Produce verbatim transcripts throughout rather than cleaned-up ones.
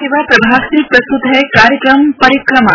सेवा प्रभाग से प्रस्तुत है कार्यक्रम परिक्रमा।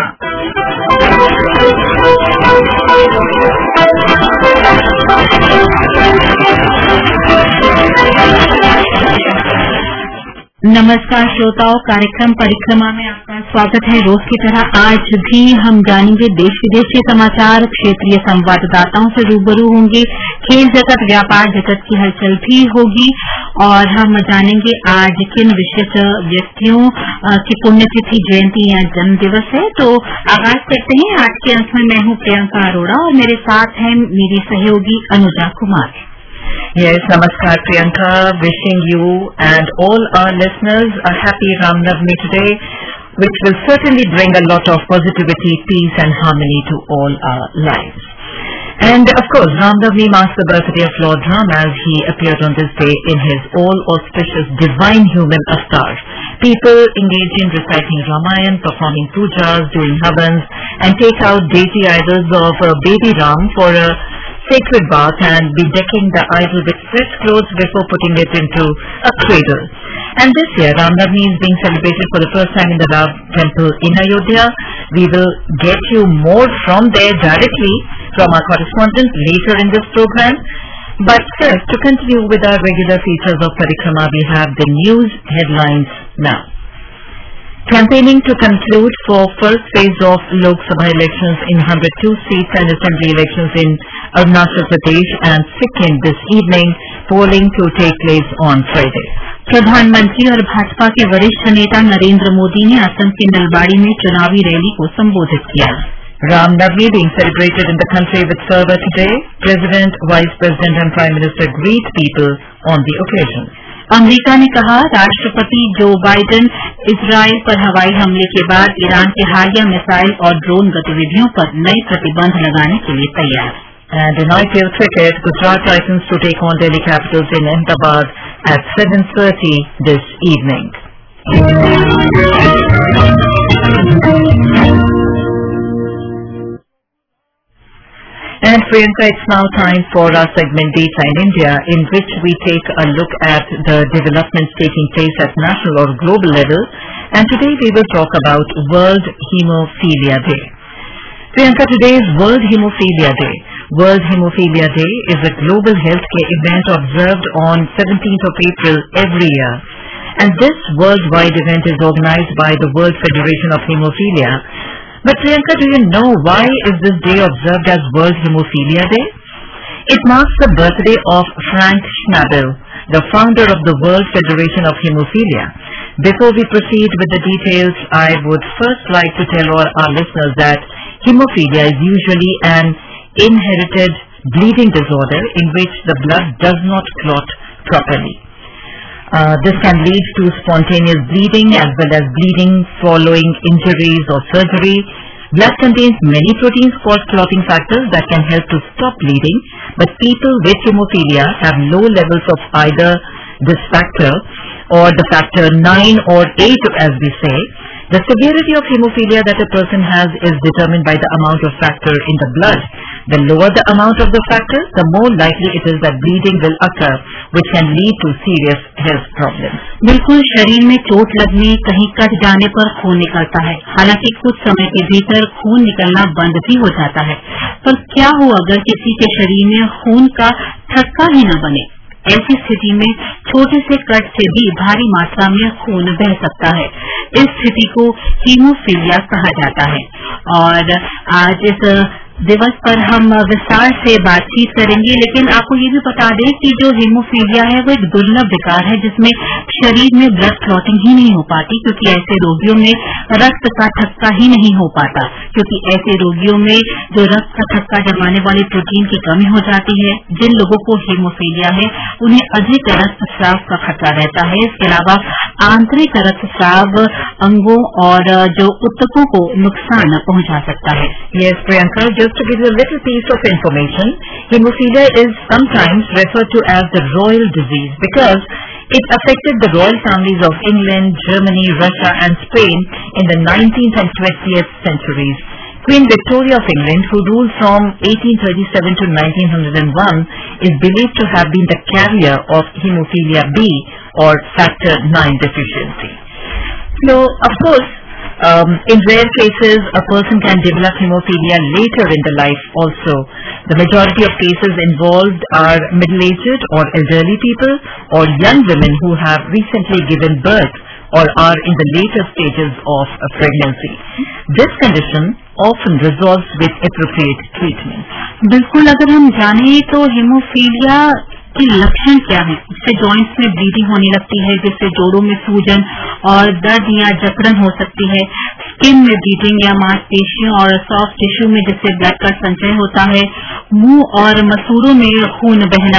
नमस्कार श्रोताओं, कार्यक्रम परिक्रमा में आपका स्वागत है। रोज की तरह आज भी हम जानेंगे देश विदेश के समाचार, क्षेत्रीय संवाददाताओं से रूबरू होंगे, खेल जगत, व्यापार जगत की हलचल भी होगी और हम जानेंगे आज किन विशेष व्यक्तियों की पुण्यतिथि, जयंती या जन्म दिवस है। तो आगाज करते हैं। आज के अंक में मैं हूँ प्रियंका अरोड़ा और मेरे साथ है मेरी सहयोगी Anuja Kumar. Yes, Namaskar Priyanka, wishing you and all our listeners a happy Ram Navami today, which will certainly bring a lot of positivity, peace and harmony to all our lives. And of course, Ram Navami marks the birthday of Lord Ram as he appeared on this day in his all-auspicious divine human avatar. People engage in reciting Ramayan, performing pujas, doing havans and take out deity idols of uh, baby Ram for a sacred bath and be decking the idol with fresh clothes before putting it into a cradle. And this year, Ram Navami is being celebrated for the first time in the Ram temple in Ayodhya. We will get you more from there directly from our correspondent later in this program. But first, to continue with our regular features of Parikrama, we have the news headlines now. Campaigning to conclude for first phase of Lok Sabha elections in one hundred two seats and assembly elections in Arunachal Pradesh and Sikkim this evening, polling to take place on Friday. प्रधानमंत्री और भाजपा के वरिष्ठ नेता नरेंद्र मोदी ने असम के नलबाड़ी में चुनावी rally को संबोधित किया। Ram Navami being celebrated in the country with fervor today. President, Vice President and Prime Minister greet people on the occasion. America ने कहा, राष्ट्रपति जो बाइडेन इजराइल पर हवाई हमले के बाद ईरान के हालिया मिसाइल और ड्रोन गतिविधियों पर नए प्रतिबंध लगाने के लिए तैयार। And in I P L cricket, Gujarat Titans to take on Delhi Capitals in Ahmedabad at seven thirty this evening. And Priyanka, it's now time for our segment Data in India, in which we take a look at the developments taking place at national or global level. And today we will talk about World Hemophilia Day. Priyanka, today is World Hemophilia Day. World Hemophilia Day is a global healthcare event observed on seventeenth of April every year. And this worldwide event is organized by the World Federation of Hemophilia. But Priyanka, do you know why is this day observed as World Hemophilia Day? It marks the birthday of Frank Schnabel, the founder of the World Federation of Hemophilia. Before we proceed with the details, I would first like to tell all our listeners that hemophilia is usually an inherited bleeding disorder in which the blood does not clot properly. Uh, this can lead to spontaneous bleeding as well as bleeding following injuries or surgery. Blood contains many proteins called clotting factors that can help to stop bleeding, but people with hemophilia have low levels of either this factor or the factor nine or eight as we say. The severity of hemophilia that a person has is determined by the amount of factor in the blood. The lower the amount of the factor, the more likely it is that bleeding will occur, which can lead to serious health problems. बिल्कुल शरीर में चोट लगने, कहीं cut जाने पर खून निकलता है। हालांकि कुछ समय के भीतर खून निकलना बंद भी हो जाता है। पर क्या हो अगर किसी के शरीर में खून का थक्का ही न बने? ऐसी स्थिति में छोटे से कट से भी भारी मात्रा में खून बह सकता है। इस स्थिति को हीमोफीलिया कहा जाता है और आज इस दिवस पर हम विस्तार से बातचीत करेंगे। लेकिन आपको ये भी बता दें कि जो हीमोफीलिया है वो एक दुर्लभ विकार है जिसमें शरीर में ब्लड क्लॉटिंग ही नहीं हो पाती, क्योंकि ऐसे रोगियों में रक्त का थक्का ही नहीं हो पाता, क्योंकि ऐसे रोगियों में जो रक्त का थक्का जमाने वाली प्रोटीन की कमी हो जाती है। जिन लोगों को हीमोफीलिया है उन्हें अधिक रक्तस्राव का खतरा रहता है। इसके अलावा आंतरिक रक्तस्राव अंगों और जो ऊतकों को नुकसान पहुंचा सकता है। Yes, Priyanka, just to give you a little piece of information, hemophilia is sometimes referred to as the royal disease because it affected the royal families of England, Germany, Russia and Spain in the nineteenth and twentieth centuries. Queen Victoria of England, who ruled from eighteen thirty-seven to nineteen oh one, is believed to have been the carrier of hemophilia B or factor nine deficiency. So, of course, um, in rare cases, a person can develop hemophilia later in the life also. The majority of cases involved are middle-aged or elderly people or young women who have recently given birth or are in the later stages of a pregnancy. This condition often resolves with appropriate treatment. बिल्कुल, अगर हम जाने तो haemophilia के लक्षण क्या है? इससे जॉइंट्स में ब्लीडिंग होने लगती है, जिससे जोड़ों में सूजन और दर्द या जकड़न हो सकती है। स्किन में ब्लीडिंग या मांसपेशियों और सॉफ्ट टिश्यू में जिससे ब्लड का संचय होता है। मुंह और मसूड़ों में खून बहना,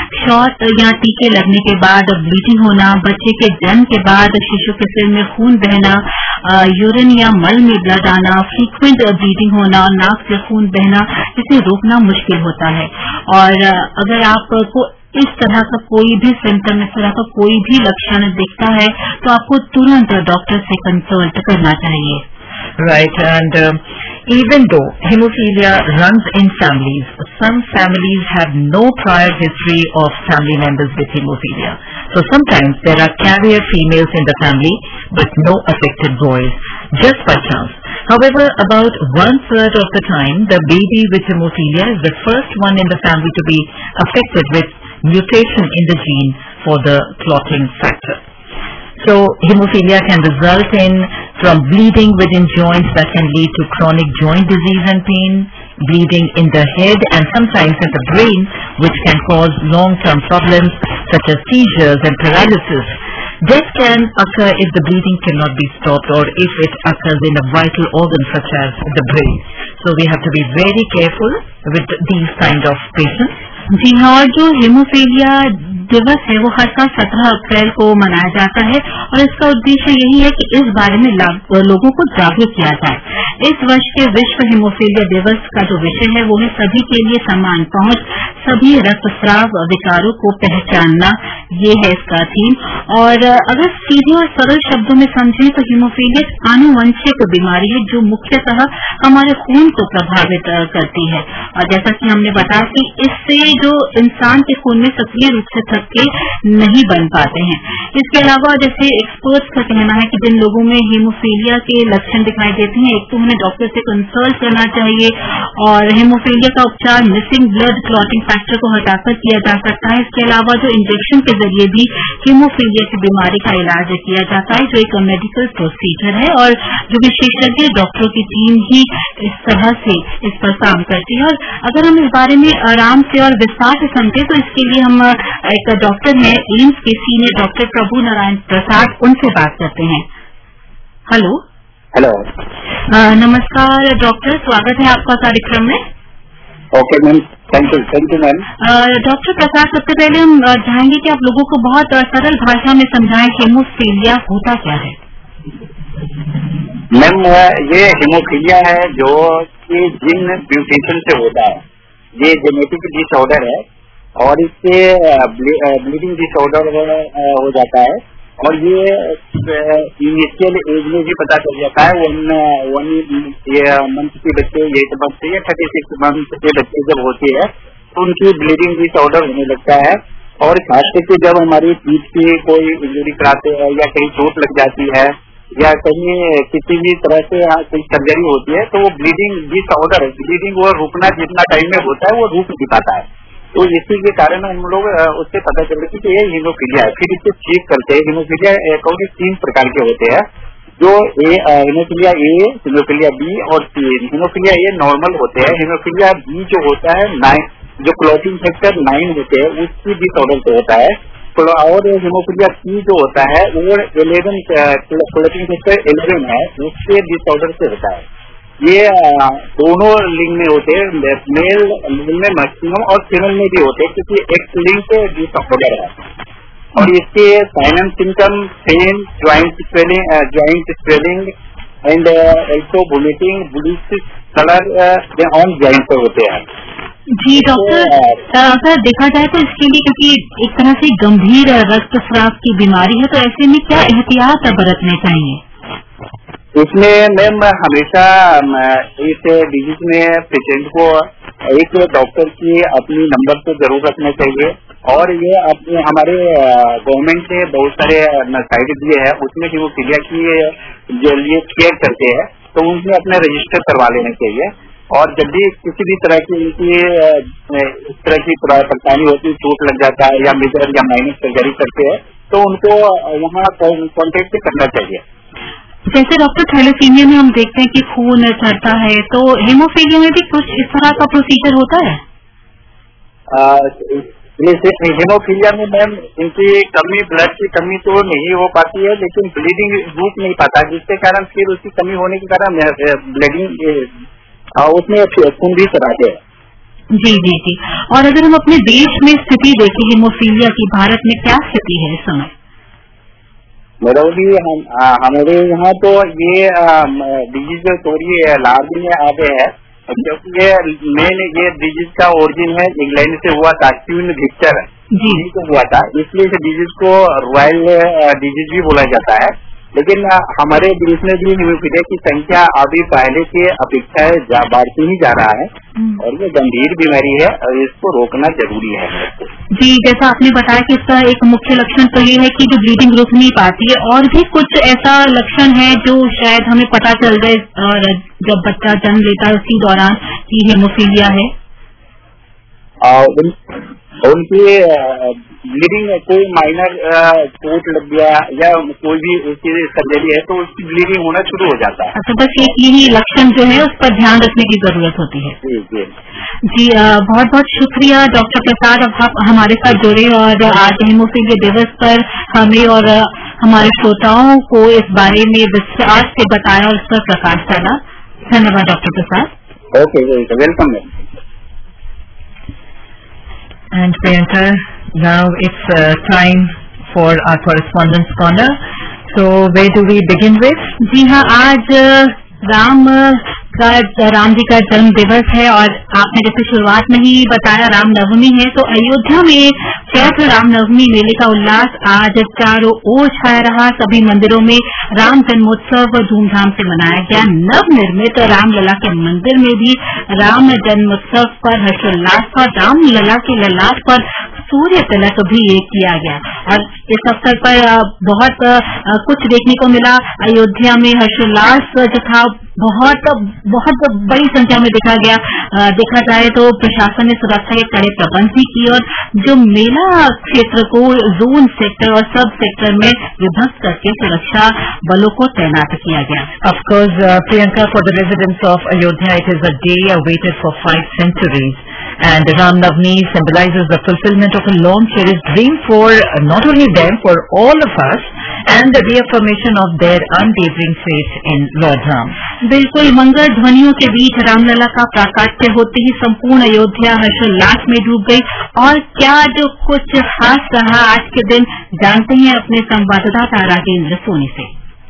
शॉट या टीके लगने के बाद ब्लीडिंग होना, बच्चे के जन्म के बाद शिशु के सिर में खून बहना, यूरिन या मल में ब्लड आना, फ्रीक्वेंट ब्लीडिंग होना और नाक से खून बहना, इसे रोकना मुश्किल होता है। और अगर आपको इस तरह का कोई भी सिम्टम, इस तरह का कोई भी लक्षण दिखता है तो आपको तुरंत डॉक्टर से कंसल्ट करना चाहिए। Right, and uh, even though hemophilia runs in families, some families have no prior history of family members with hemophilia. So sometimes there are carrier females in the family, but no affected boys, just by chance. However, about one third of the time, the baby with hemophilia is the first one in the family to be affected with mutation in the gene for the clotting factor. So, hemophilia can result in from bleeding within joints that can lead to chronic joint disease and pain, bleeding in the head and sometimes in the brain, which can cause long-term problems such as seizures and paralysis. Death can occur if the bleeding cannot be stopped or if it occurs in a vital organ such as the brain. So, we have to be very careful with these kind of patients. जी हाँ, और जो haemophilia दिवस है वो हर साल सत्रह अप्रैल को मनाया जाता है और इसका उद्देश्य यही है कि इस बारे में लोगों को जागरूक किया जाए। इस वर्ष के विश्व हेमोफीलिया दिवस का जो विषय है वो है सभी के लिए समान पहुंच, सभी रक्तस्राव विकारों को पहचानना, ये है इसका थीम। और अगर सीधे और सरल शब्दों में समझें तो हेमोफीलिया आनुवंशिक बीमारी है जो मुख्यतः हमारे खून को प्रभावित करती है। और जैसा कि हमने बताया कि इससे जो इंसान के खून में सक्रिय रूप से थक्के नहीं बन पाते हैं। इसके अलावा जैसे एक्सपर्ट्स का कहना है कि जिन लोगों में हेमोफीलिया के लक्षण दिखाई देते हैं, एक तो उन्हें डॉक्टर से कंसल्ट करना चाहिए और हेमोफीलिया का उपचार मिसिंग ब्लड क्लॉटिंग फैक्टर को हटाकर किया जा सकता है। इसके अलावा जो इंजेक्शन के जरिए भी हेमोफीलिया की बीमारी का इलाज किया जाता है, जो एक मेडिकल प्रोसीजर है और जो विशेषज्ञ डॉक्टरों की टीम ही इस तरह से इस पर काम करती है। और अगर हम इस बारे में आराम से और विस्तार से समझे तो इसके लिए हम एक डॉक्टर हैं एम्स के सीनियर डॉक्टर प्रभु नारायण प्रसाद, उनसे बात करते हैं। हेलो हेलो नमस्कार डॉक्टर, स्वागत है आपका कार्यक्रम में। Okay ma'am, thank you thank you ma'am. Doctor Prasad, सबसे पहले हम चाहेंगे कि आप लोगों को बहुत सरल भाषा में समझाएं हेमोफीलिया होता क्या है। मैम, ये हेमोफीलिया है जो कि जीन म्यूटेशन से होता है। ये जेनेटिक डिसऑर्डर है और इससे ब्लीडिंग डिसऑर्डर हो जाता है और ये इनिशियल एज में भी पता चल जाता है। वन वन मंथ के बच्चे, एट मंथ से या थर्टी सिक्स मंथ के बच्चे जब होते हैं तो उनकी ब्लीडिंग डिसऑर्डर होने लगता है। और खास करके जब हमारी पीठ की कोई इंजरी कराते हैं या कहीं चोट लग जाती है या कहीं किसी भी तरह से कोई सर्जरी होती है तो वो ब्लीडिंग डिसऑर्डर है, ब्लीडिंग वो रुकना जितना टाइम में होता है वो रुक नहीं पाता है। तो इसी के कारण हम लोग उससे पता चलता है कि ये हेमोफीलिया है। फिर इससे चेक करते हैं। हेमोफीलिया अकाउंट तीन प्रकार के होते हैं, जो A haemophilia A, haemophilia B और सी। हेमोफीलिया ए नॉर्मल होते हैं। हेमोफीलिया बी जो होता है नाइन, जो क्लॉटिंग फैक्टर नाइन होते हैं उसकी डिसऑर्डर से होता है। और हेमोफीलिया सी जो होता है वो इलेवन क्लॉटिंग फैक्टर इलेवन है, उसके डिसऑर्डर से होता है। ये दोनों लिंग में होते हैं, मेल लिंग में मैक्सिमम और फीमेल में भी होते हैं क्योंकि एक्स लिंग से डिसऑर्डर है। और इसके sign and symptom pain, joint swelling joint swelling and also vomiting, bluish colour on joint पर होते हैं। जी डॉक्टर, अगर देखा जाए तो इसके लिए क्योंकि एक तरह से गंभीर रक्तस्राव की बीमारी है तो ऐसे में क्या एहतियात बरतने चाहिए? इसमें मैम हमेशा इस डिजीज में पेशेंट को एक डॉक्टर की अपनी नंबर तो जरूर रखना चाहिए, और ये अपने हमारे गवर्नमेंट ने बहुत सारे साइट दिए हैं, उसमें हीमोफीलिया की जो लिए केयर करते हैं तो उनसे अपना रजिस्टर करवा लेना चाहिए। और जब भी किसी भी तरह की इनकी इस तरह की परेशानी होती है, चोट लग जाता है या मेजर या माइनर सर्जरी करते हैं, तो उनको वहाँ कॉन्टेक्ट करना चाहिए। जैसे डॉक्टर थैलेसीमिया में हम देखते हैं कि खून चढ़ता है, तो हेमोफीलिया में भी कुछ इस तरह का प्रोसीजर होता है? हेमोफीलिया में मैम इनकी कमी, ब्लड की कमी तो नहीं हो पाती है, लेकिन ब्लीडिंग रुक नहीं पाता, जिसके कारण फिर उसकी कमी होने के कारण ब्लीडिंग उसमें खून भी चढ़ाते हैं। जी जी जी। और अगर हम अपने देश में स्थिति देखें हेमोफीलिया की, भारत में क्या स्थिति है इस समय? मैडम जी हम हमारे यहाँ तो ये डिजीज थोड़ी लार्ज में आ गए हैं, क्योंकि ये मेन ये डिजीज का ओरिजिन है इंग्लैंड से हुआ था, क्वीन विक्टर जी को हुआ था, इसलिए इस डिजीज को रॉयल डिजीज भी बोला जाता है। लेकिन हमारे देश में भी हेमोफीलिया की संख्या अभी पहले की अपेक्षा बढ़ती ही जा रहा है, और ये गंभीर बीमारी है और इसको रोकना जरूरी है। जी, जैसा आपने बताया कि इसका एक मुख्य लक्षण तो ये है कि जो ब्लीडिंग रुक नहीं पाती है, और भी कुछ ऐसा लक्षण है जो शायद हमें पता चल जाए और जब बच्चा जन्म लेता है उसी दौरान कि हेमोफीलिया है? उन, उनकी ब्लीडिंग कोई माइनर चोट लग गया या कोई भी उसकी सर्जरी है तो उसकी ब्लीडिंग होना शुरू हो जाता है। अच्छा, बस एक यही लक्षण जो है उस पर ध्यान रखने की जरूरत होती है। जी जी जी, बहुत बहुत शुक्रिया डॉक्टर प्रसाद, अब आप हमारे साथ जुड़े और आज हेमोफीलिया दिवस पर हमें और हमारे श्रोताओं को इस बारे में विस्तार से बताया और इस पर प्रकाश डाला। धन्यवाद doctor Prasad. Okay, welcome. And Priyanka, now it's uh, time for our correspondence corner. So where do we begin with? जी हाँ, आज राम का राम जी का जन्म दिवस है और आपने जैसे शुरुआत में ही बताया रामनवमी है, तो अयोध्या में चैत्र रामनवमी मेले का उल्लास आज चारों ओर छाया रहा। सभी मंदिरों में राम जन्मोत्सव धूमधाम से मनाया गया। नव निर्मित रामलला के मंदिर में भी राम जन्मोत्सव पर हर्षोल्लास था। रामलला के ललाट पर सूर्य तिलक भी किया गया और इस अवसर पर बहुत कुछ देखने को मिला। अयोध्या में हर्षोल्लास जो था बहुत बहुत बड़ी संख्या में देखा गया। आ, देखा जाए तो प्रशासन ने सुरक्षा के कड़े प्रबंध भी किए और जो मेला क्षेत्र को जोन सेक्टर और सब सेक्टर में विभक्त करके सुरक्षा बलों को तैनात किया गया। Of course, uh, Priyanka, for the residents of Ayodhya, it is a day awaited for five centuries. And Ram Navami symbolizes the fulfillment of a long cherished dream for not only them, for all of us, and the reaffirmation of their unwavering faith in Lord Ram. बिल्कुल, मंगल ध्वनियों के बीच रामलला का प्राकट्य होते ही संपूर्ण अयोध्या हर्षोल्लास में डूब गई। और क्या जो कुछ खास रहा आज के दिन, जानते हैं अपने संवाददाता राजेंद्र सोनी से।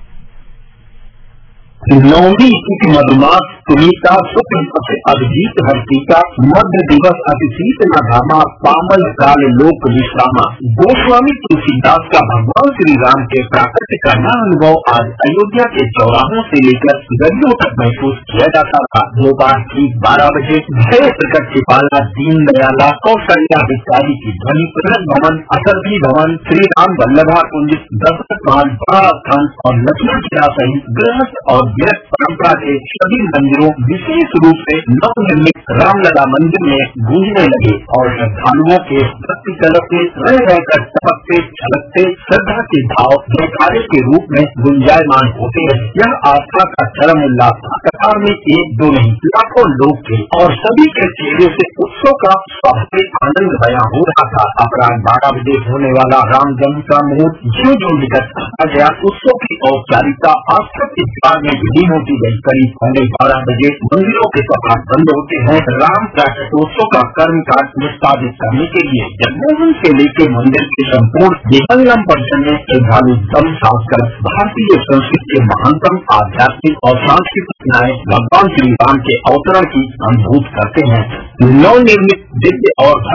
नवमी तिथि मधुमास सुनीता शुक्ल पक्ष अभिजीत हर्षिका मध्य दिवस अतिशीत न धामा पामल काल लोक विश्रामा। गोस्वामी तुलसीदास का भगवान श्री राम के प्राकट्य का नया अनुभव आज अयोध्या के चौराहों से लेकर गलियों तक महसूस किया जाता था। दोपहर ठीक बारह बजे भय प्रकट छिपाला दीन दयाला कौशल्या बिचारी की ध्वनि प्रगट भवन, असरफी भवन, श्री राम वल्लभा कुंज, दशरथ महल, बड़ा स्थान और लक्ष्मण किला सहित गृहस्थ और व्यस्त परंपरा के सभी मंदिरों, विशेष रूप से नवनिर्मित रामलला मंदिर में गूंजने लगे और श्रद्धालुओं के भक्ति कलप से रह रहकर चमकते छलकते श्रद्धा के भाव जयकारे के रूप में गुंजायमान होते रहे। यह आस्था का चरम उल्लास था। कतार में एक दो नहीं लाखों लोग थे और सभी के चेहरे से उत्सव का स्वाभाविक आनंद बयां हो रहा था। अपराह बारह बजे होने वाला राम जन्म का मुहूर्त जो जो निकट आ गया, उत्सव की औपचारिकता आस्था के प्यार में विलीन होती गई। करीब पौने बारह बजे मंदिरों के कपाट बंद होते हैं। राम प्राकटोत्सव का कर्म काज निष्पादित करने के लिए जगमोहन से लेकर मंदिर के संपूर्ण विहंगम परिसर में श्रद्धालु दम सांस कर भारतीय संस्कृति के महानतम आध्यात्मिक और सांस्कृतिक न्याय भगवान श्री राम के अवतरण की अनुभूत करते हैं। नवनिर्मित दिव्य और भव्य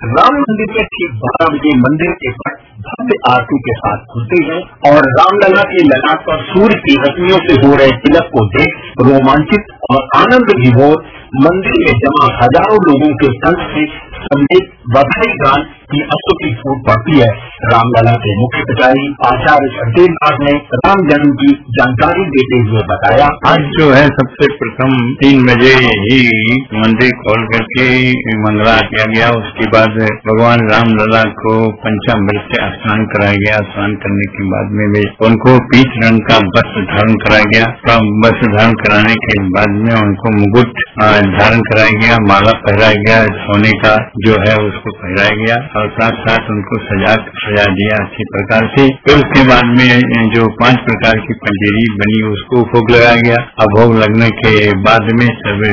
राम मंदिर के ठीक बारह बजे मंदिर के पट भव्य आरती के साथ खुलते हैं और रामलला के ललाट पर सूर्य की रश्मियों से हो रहे तिलक को देख रोमांचित और आनंद विभोर मंदिर में जमा हजारों लोगों के कंठ से संगीत बधाई गान की अस्तुति फूट पड़ती है। रामलला के मुख्य पुजारी आचार्य सत्येंद्र नाथ ने राम जन्म की जानकारी देते हुए बताया, आज जो है सबसे प्रथम तीन बजे ही मंदिर खोल करके मंगला किया गया। उसके बाद भगवान रामलला को पंचामृत से स्नान कराया गया। स्नान करने के बाद में भी उनको पीच रंग का वस्त्र धारण कराया गया। वस्त्र धारण कराने के बाद में उनको मुकुट धारण कराया गया, माला पहराया गया, सोने का जो है उसको पहराया गया और साथ साथ उनको सजा सजा दिया अच्छी प्रकार से। फिर उसके बाद में जो पांच प्रकार की पंजेरी बनी उसको भोग लगाया गया। अब भोग लगने के बाद में सब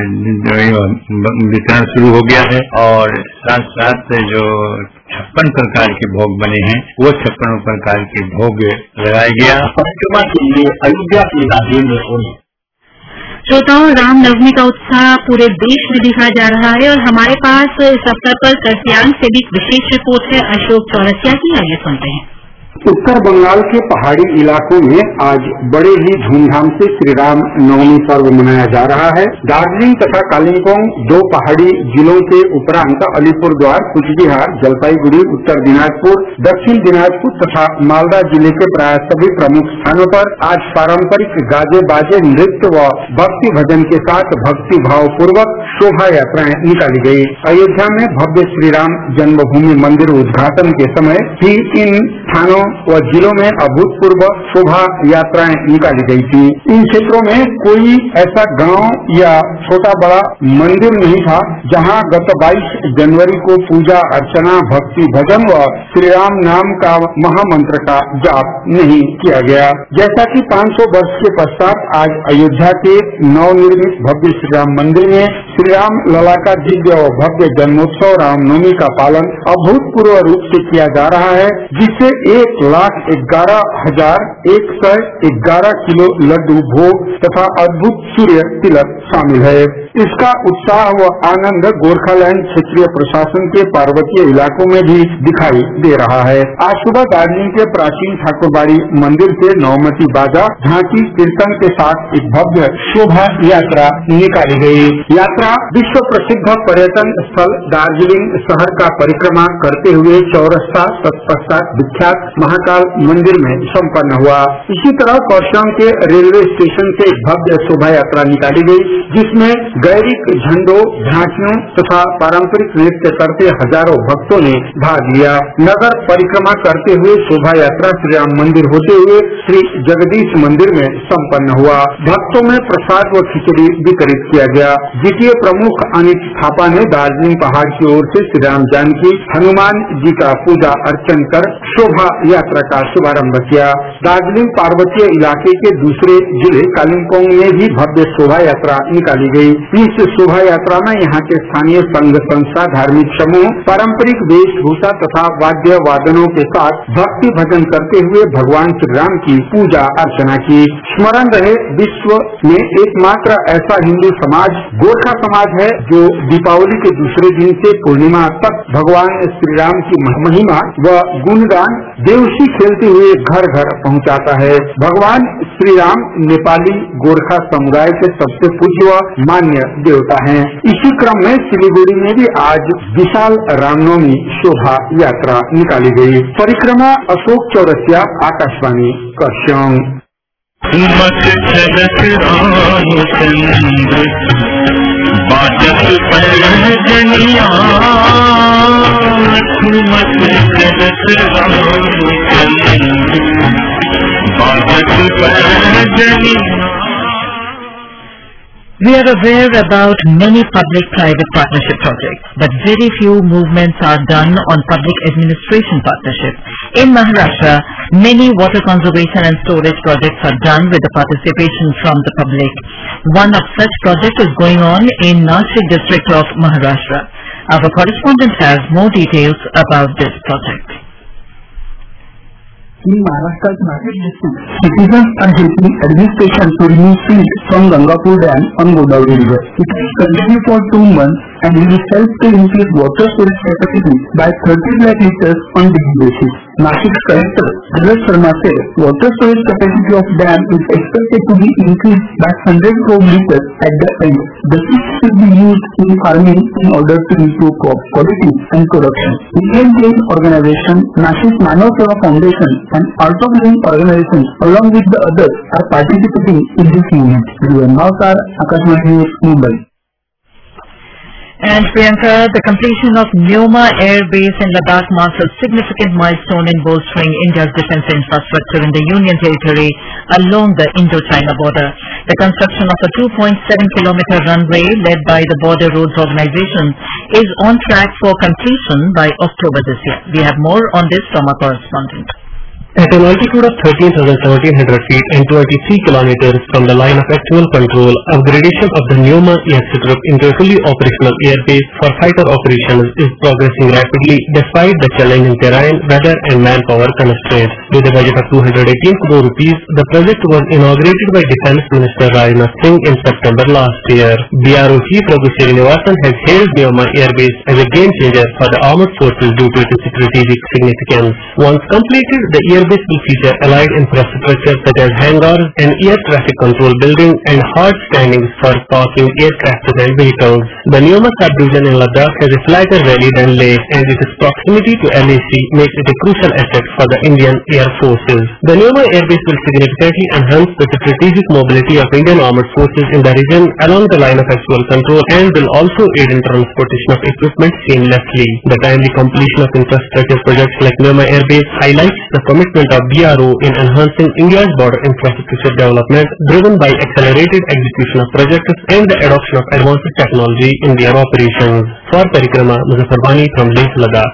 वितरण शुरू हो गया है और साथ साथ जो छप्पन प्रकार के भोग बने हैं वो छप्पन प्रकार के भोग लगाया गया। परिक्रमा के लिए अयोध्या के राजेंद्र सोनी। श्रोताओं, रामनवमी का उत्साह पूरे देश में दिखाया जा रहा है और हमारे पास इस अवसर पर कर्सियांग से भी विशेष रिपोर्ट है अशोक चौरसिया की। आइए सुनते हैं। उत्तर बंगाल के पहाड़ी इलाकों में आज बड़े ही धूमधाम से श्री राम नवमी पर्व मनाया जा रहा है। दार्जिलिंग तथा कालिम्पोंग दो पहाड़ी जिलों के उपरांत अलीपुरद्वार, कुचबिहार, जलपाईगुड़ी, उत्तर दिनाजपुर, दक्षिण दिनाजपुर तथा मालदा जिले के प्राय सभी प्रमुख स्थानों पर आज पारंपरिक गाजे बाजे, नृत्य व भक्ति भजन के साथ भक्ति भाव पूर्वक शोभा यात्राएं निकाली गयी। अयोध्या में भव्य श्री राम जन्मभूमि मंदिर उद्घाटन के समय ही इन स्थानों व जिलों में अभूतपूर्व शोभा यात्राएं निकाली गई थी। इन क्षेत्रों में कोई ऐसा गांव या छोटा बड़ा मंदिर नहीं था जहां गत बाईस जनवरी को पूजा अर्चना, भक्ति भजन व श्री राम नाम का महामंत्र का जाप नहीं किया गया। जैसा कि पाँच सौ वर्ष के पश्चात आज अयोध्या के नवनिर्मित भव्य श्री राम मंदिर में श्री राम लला का दिव्य व भव्य जन्मोत्सव रामनवमी का पालन अभूतपूर्व रूप से किया जा रहा है, जिससे एक लाख ग्यारह हजार एक सौ ग्यारह किलो लड्डू भोग तथा अद्भुत सूर्य तिलक शामिल है। इसका उत्साह व आनंद गोरखालैंड क्षेत्रीय प्रशासन के पार्वतीय इलाकों में भी दिखाई दे रहा है। आज सुबह दार्जिलिंग के प्राचीन ठाकुरबाड़ी मंदिर से नौमती बाजा, झांकी, कीर्तन के साथ एक भव्य शोभा यात्रा निकाली गयी। यात्रा विश्व प्रसिद्ध पर्यटन स्थल दार्जिलिंग शहर का परिक्रमा करते हुए चौरस्ता, तत्पश्चात विख्यात महाकाल मंदिर में संपन्न हुआ। इसी तरह कर्सियांग के रेलवे स्टेशन से एक भव्य शोभा यात्रा निकाली गई, जिसमें गैरिक झंडों, झांकियों तथा पारंपरिक नृत्य करते हजारों भक्तों ने भाग लिया। नगर परिक्रमा करते हुए शोभा यात्रा श्री राम मंदिर होते हुए श्री जगदीश मंदिर में संपन्न हुआ। भक्तों में प्रसाद व खिचड़ी वितरित किया गया। द्वितीय प्रमुख अनित थापा ने दार्जिलिंग पहाड़ की ओर से श्री राम जानकी हनुमान जी का पूजा अर्चन कर शोभा यात्रा का शुभारंभ किया। दार्जिलिंग पार्वतीय इलाके के दूसरे जिले कालिम्पोंग में भी भव्य शोभा यात्रा निकाली गई। इस शोभा यात्रा में यहाँ के स्थानीय संघ संस्था, धार्मिक समूह पारंपरिक वेशभूषा तथा वाद्य वादनों के साथ भक्ति भजन करते हुए भगवान श्री राम की पूजा अर्चना की। स्मरण रहे, विश्व में एकमात्र ऐसा हिंदू समाज गोरखा समाज है जो दीपावली के दूसरे दिन से पूर्णिमा तक भगवान श्री राम की महिमा व गुणगान देवसी खेलते हुए घर घर पहुँचाता है। भगवान श्री राम नेपाली गोरखा समुदाय के सबसे पूज्य व मान्य देवता हैं। इसी क्रम में सिलीगुड़ी में भी आज विशाल रामनवमी शोभा यात्रा निकाली गई। परिक्रमा Ashok Chaurasia, Akashvani, Kurseong. We are aware about many public-private partnership projects, but very few movements are done on public administration partnership. In Maharashtra, many water conservation and storage projects are done with the participation from the public. One of such projects is going on in Nashik district of Maharashtra. Our correspondent has more details about this project. In Maharashtra's Nashik district, citizens are helping administration to remove silt from Gangapur Dam on Godavari River. It will continue for two months and will help to increase water storage capacity by thirty lakh liters on daily basis. Nashik Collector Dheeraj Sharma said water storage capacity of dam is expected to be increased by one hundred crore liters at the end. The seeds should be used in farming in order to improve crop quality and production. Indian Jain Organization, Nashik Manav Seva Foundation and Art of Living organizations along with the others are participating in this movement. Ruwan Navkar, Akashvani News, Mumbai. And Priyanka, the completion of Neoma Air Base in Ladakh marks a significant milestone in bolstering India's defense infrastructure in the Union Territory along the Indo-China border. The construction of a two point seven kilometer runway led by the Border Roads Organization is on track for completion by October this year. We have more on this from our correspondent. At an altitude of thirteen thousand seventeen hundred feet and twenty-three kilometers from the line of actual control, upgradation of the Neoma airstrip into a fully operational airbase for fighter operations is progressing rapidly despite the challenging terrain, weather and manpower constraints. With a budget of two hundred eighteen crore rupees, the project was inaugurated by Defence Minister Rajnath Singh in September last year. B R O Chief Raghu Srinivasan has hailed Neoma airbase as a game changer for the armed forces due to its strategic significance. Once completed, the airbase will feature allied infrastructure such as hangars, an air traffic control building and hard standings for parking aircraft and vehicles. The Neoma sub-region in Ladakh has a flatter valley than Leh, and its proximity to L A C makes it a crucial asset for the Indian Air Forces. The Neoma airbase will significantly enhance the strategic mobility of Indian armed forces in the region along the line of actual control and will also aid in transportation of equipment seamlessly. The timely completion of infrastructure projects like Neoma airbase highlights the commitment of B R O in enhancing India's border infrastructure development driven by accelerated execution of projects and the adoption of advanced technology in their operations. For Parikrama, Muzaffar Bani from Leh, Ladakh.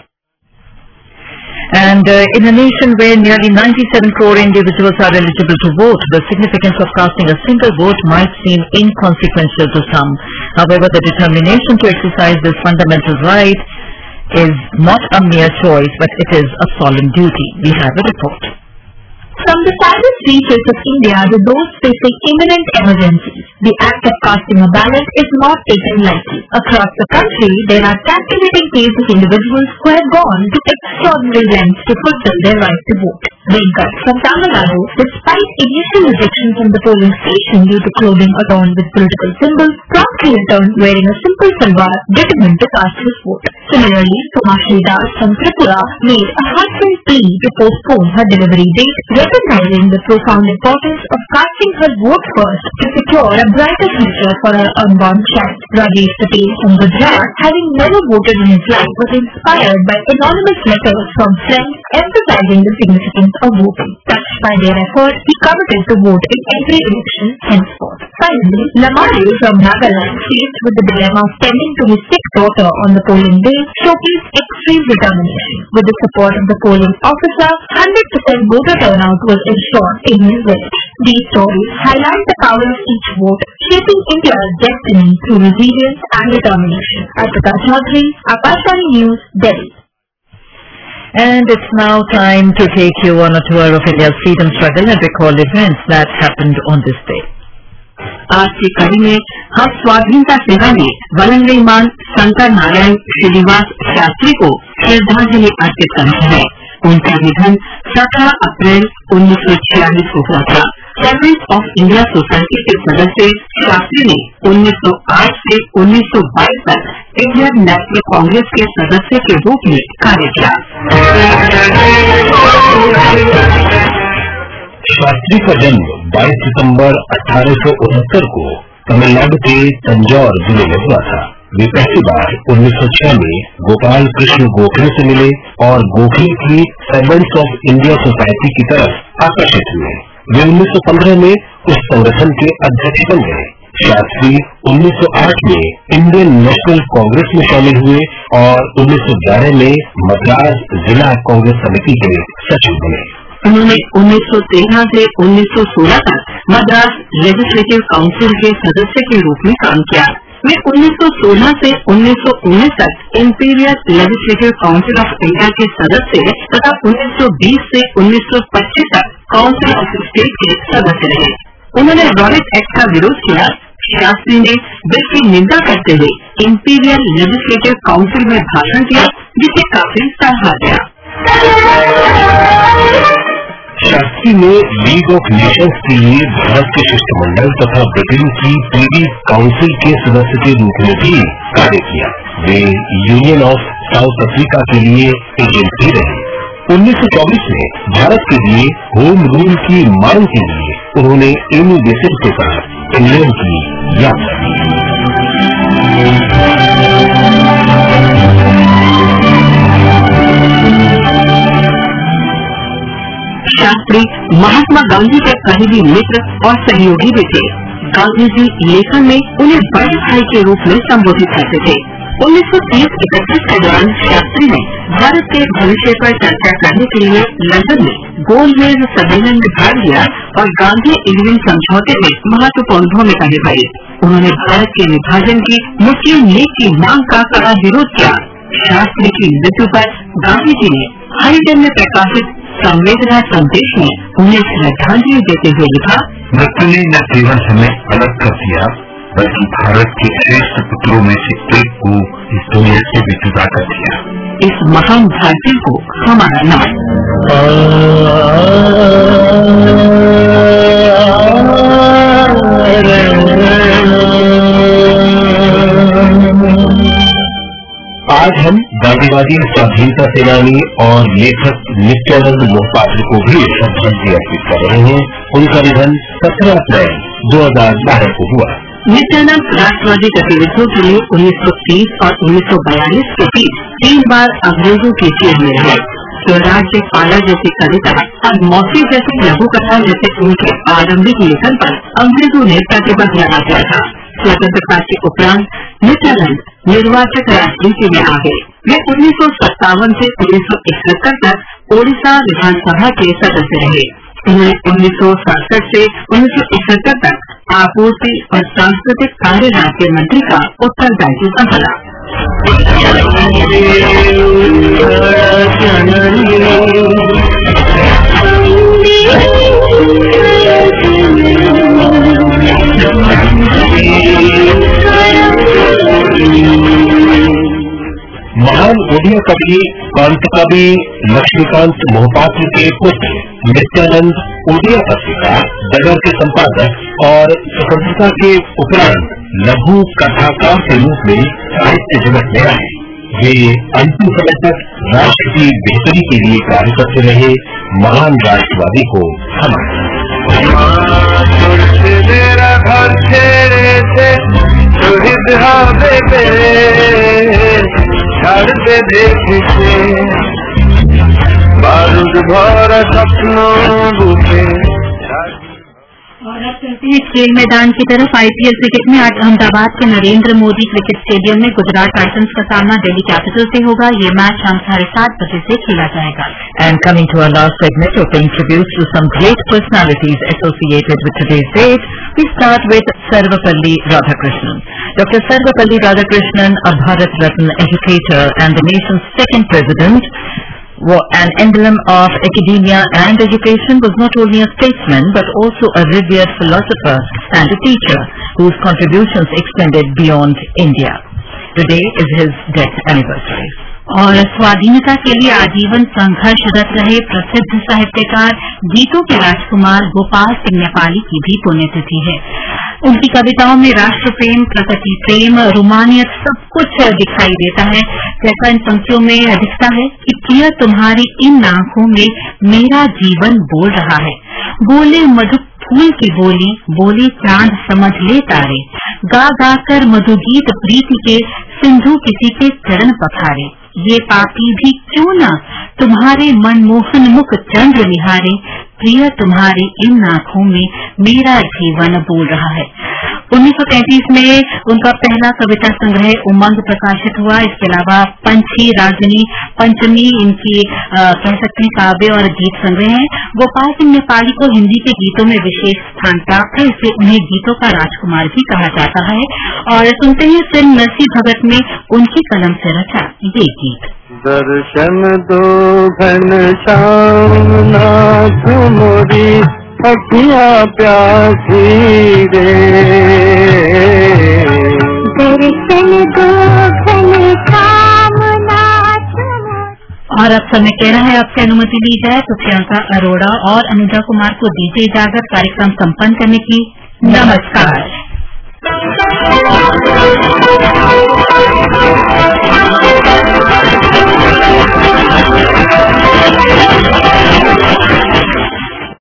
And uh, in a nation where nearly ninety-seven crore individuals are eligible to vote, the significance of casting a single vote might seem inconsequential to some. However, the determination to exercise this fundamental right is not a mere choice, but it is a solemn duty. We have a report. From the farthest reaches of India to those facing imminent emergencies, the act of casting a ballot is not taken lightly. Across the country, there are captivating cases of individuals who have gone to extraordinary lengths to fulfill their right to vote. Venkat from Tamil Nadu, despite initial rejection from the polling station due to clothing adorned with political symbols, promptly returned wearing a simple salwar, determined to cast his vote. Similarly, Kumashri Das from Tripura made a heartfelt plea to postpone her delivery date, recognizing the profound importance of casting her vote first to secure a brighter future for her unborn child. Rajesh Patel from Gujarat, having never voted in his life, was inspired by anonymous letters from friends emphasizing the significance of voting. Touched by their effort, he committed to vote in every election henceforth. Finally, Lamari from Nagaland, faced with the dilemma of tending to his sick daughter on the polling day, showcased extreme determination. With the support of the polling officer, one hundred percent voter turnout was ensured in his village. These stories highlight the power of each vote, shaping India's destiny through resilience and determination. Arpita Chaudhary, Akashvani News, Delhi. And it's now time to take you on a tour of India's freedom struggle and recall events that happened on this day. आज की कड़ी में हम स्वाधीनता सेनानी वलंगईमान शंकर नारायण श्रीनिवास शास्त्री को श्रद्धांजलि अर्पित कर रहे हैं। उनका निधन सत्रह अप्रैल उन्नीस सौ छियालीस को हुआ था। सर्विस ऑफ इंडिया सोसाइटी के सदस्य शास्त्री ने उन्नीस सौ आठ से उन्नीस सौ बाईस तक इंडियन नेशनल कांग्रेस के सदस्य के रूप में कार्य किया। शास्त्री का जन्म बाईस सितंबर अठारह सौ उनहत्तर को तमिलनाडु के तंजौर जिले में हुआ था। वे पहली बार उन्नीस सौ छह में गोपाल कृष्ण गोखले से मिले और गोखले की सर्वेंट्स ऑफ इंडिया सोसाइटी की तरफ आकर्षित हुए। वे उन्नीस सौ पंद्रह में उस संगठन के अध्यक्ष बन गए। शास्त्री उन्नीस सौ आठ में इंडियन नेशनल कांग्रेस में शामिल हुए और उन्नीस सौ ग्यारह में मद्रास जिला कांग्रेस समिति के सचिव बने। उन्होंने उन्नीस सौ तेरह से उन्नीस सौ सोलह तक मद्रास लेजिस्लेटिव काउंसिल के सदस्य के रूप में काम किया। वे उन्नीस सौ सोलह से उन्नीस सौ उन्नीस तक Imperial Legislative Council of India के सदस्य तथा उन्नीस सौ बीस से उन्नीस सौ पच्चीस तक काउंसिल ऑफ स्टेट के सदस्य रहे। उन्होंने रॉलेट एक्ट का विरोध किया, शास्त्री ने बिल की निंदा करते हुए इंपीरियल लेजिस्लेटिव काउंसिल में भाषण दिया, जिसे काफी सराहा गया। शास्त्री ने लीग ऑफ नेशंस के लिए भारत के शिष्टमंडल तथा ब्रिटेन की प्रीवी काउंसिल के सदस्य के रूप में भी कार्य किया। वे यूनियन ऑफ साउथ अफ्रीका के लिए एजेंट भी रहे। उन्नीस सौ चौबीस में भारत के लिए होम रूल की मांग के लिए उन्होंने एमी बेसेल के साथ इंग्लैंड की यात्रा की। शास्त्री महात्मा गांधी के करीबी मित्र और सहयोगी भी थे। गांधी जी लेखन में उन्हें बड़े भाई के रूप में संबोधित करते थे। उन्नीस सौ तीस इकतीस के दौरान शास्त्री ने भारत के भविष्य पर चर्चा करने के लिए लंदन में गोलमेज सम्मेलन में भाग लिया और गांधी इंग्लैंड समझौते में महत्वपूर्ण भूमिका निभाई। उन्होंने भारत के विभाजन की मुस्लिम लीग की मांग का कड़ा विरोध किया। शास्त्री की मृत्यु पर गांधी जी ने हरिजन में प्रकाशित संवेदना संदेश में उन्हें श्रद्धांजलि देते हुए लिखा, मृत्यु ने न केवल हमें अलग कर दिया, बल्कि भारत के श्रेष्ठ पुत्रों में से एक को इस दुनिया से भी जुदा कर दिया। इस महान भारतीय को हमारा नाम। आज हम गांधीवादी स्वाधीनता सेनानी और लेखक नित्यानंद मोहपात्र को भी श्रद्धांजलि अर्पित कर रहे हैं। उनका निधन सत्रह अप्रैल दो हजार बारह को हुआ। नित्यानंद राष्ट्रवादी गतिविधियों के लिए उन्नीस सौ तीस और उन्नीस सौ बयालीस के बीच तीन बार अंग्रेजों की जेल में रहे। स्वराज्य पाला जैसी कविता और मौसी जैसी लघु कथा जैसे उनके आरंभिक लेखन पर अंग्रेजों ने प्रतिबंध लगा दिया था। स्वतंत्रता के उपरांत नित्यानंद निर्वाचक राजनीति में आ गए। वे उन्नीस सौ सत्तावन से उन्नीस सौ इकहत्तर तक ओडिशा विधानसभा के सदस्य रहे। उन्होंने उन्नीस सौ सड़सठ से उन्नीस सौ इकहत्तर तक आपूर्ति और सांस्कृतिक कार्य राज्य मंत्री का उत्तरदायित्व संभाला। महान ओडिया कवि कांत कवि लक्ष्मीकांत मोहपात्र के पुत्र नित्यानंद ओडिया पत्रिका डगर के संपादक और स्वतंत्रता के उपरांत लघु कथाकार के रूप में साहित्य जगत में आए। वे अंतिम समय तक राष्ट्र की बेहतरी के लिए कार्य करते रहे। महान राष्ट्रवादी को हमारा घर छेड़े थे शहीद छाड़ते देखते बारूद भरा सपनों रूपे। और अब चलते हैं खेल मैदान की तरफ। आईपीएल क्रिकेट में आज अहमदाबाद के नरेंद्र मोदी क्रिकेट स्टेडियम में गुजरात टाइटंस का सामना दिल्ली कैपिटल से होगा। ये मैच शाम साढ़े सात बजे से खेला जाएगा। And coming to our last segment of paying tribute to some great personalities associated with today's date, we start with Sarvapalli Radhakrishnan. Doctor Sarvapalli Radhakrishnan, a Bharat Ratna educator and the nation's second president, an emblem of academia and education, was not only a statesman but also a revered philosopher and a teacher whose contributions extended beyond India. Today is his death anniversary. और स्वाधीनता के लिए आजीवन संघर्षरत रहे प्रसिद्ध साहित्यकार गीतों के राजकुमार गोपाल सिंह नेपाली की भी पुण्यतिथि है। उनकी कविताओं में राष्ट्र प्रेम, प्रकृति प्रेम, रोमानियत सब कुछ दिखाई देता है। जैसा इन पंक्तियों में दिखता है कि प्रिय तुम्हारी इन आंखों में मेरा जीवन बोल रहा है। बोले मधु फूल की बोली, बोले चांद समझ ले तारे, गा गा कर मधुगीत प्रीति के सिंधु किसी के चरण पखारे। ये पापी भी क्यों न तुम्हारे मनमोहन मुख चंद्र निहारे, प्रिय तुम्हारी इन आंखों में मेरा जीवन बोल रहा है। उन्नीस सौ तैंतीस में उनका पहला कविता संग्रह उमंग प्रकाशित हुआ। इसके अलावा पंछी, राजनी, पंचमी इनकी आ, कह सकते हैं काव्य और गीत संग्रह है। गोपाल सिंह नेपाली को हिंदी के गीतों में विशेष स्थान प्राप्त है, इसलिए उन्हें गीतों का राजकुमार भी कहा जाता है। और सुनते हैं फिल्म नरसी भगत में उनकी कलम से रचा ये गीत। दर्शन दो घन श्याम नाथ मोरी अखियाँ प्यासी रे, और अब समय कह रहा है आपसे अनुमति ली जाए तो प्रियंका अरोड़ा और अनुजा कुमार को दीजिए इजाजत कार्यक्रम संपन्न करने की। नमस्कार।